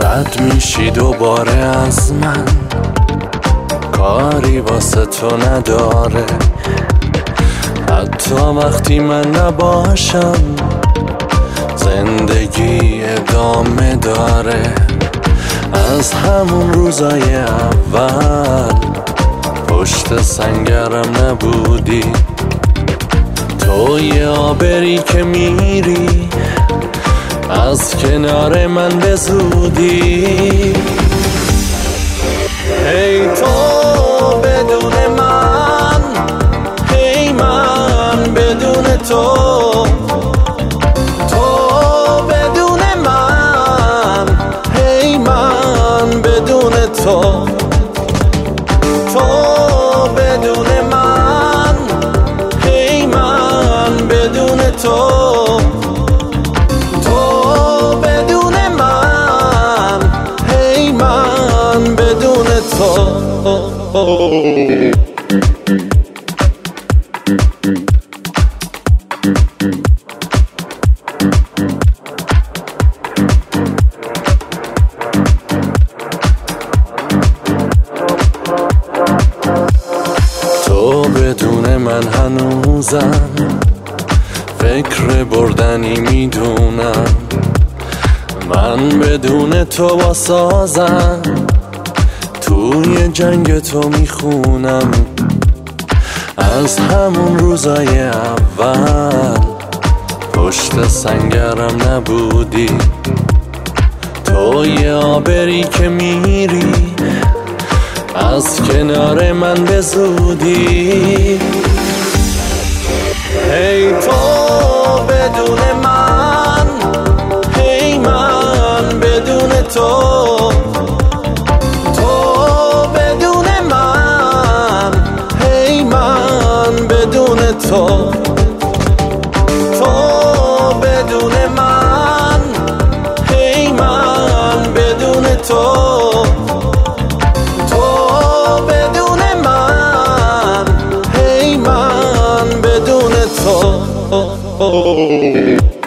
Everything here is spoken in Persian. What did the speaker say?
رد میشی دوباره از من، کاری واسه تو نداره. حتی وقتی من نباشم زندگی ادامه داره. از همون روزای اول پشت سنگرم نبودی، تو یه آبری که میری از کنار من به زودی. هی تو بدون من، هی من بدون تو، تو بدون من، هی من بدون تو، تو بدون من، هی من بدون تو، تو بدون من، هی من بدون تو. تو بدون من هنوزم فکر بردنی میدونم، من بدون تو واسازم توی جنگ تو میخونم. از همون روزای اول پشت سنگرم نبودی، تو یه آبری که میری از کنار من به زودی. هی تو بدون من، هی من بدون تو، تو بدون من، هی من بدون تو، تو بدون من، هی من بدون تو، تو بدون من، هی من بدون تو.